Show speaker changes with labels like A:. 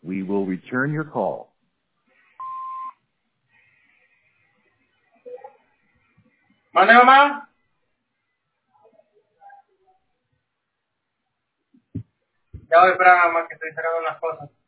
A: We will return your call.
B: ¿Mande, mamá? Ya voy, espera, mamá, que estoy sacando unas cosas.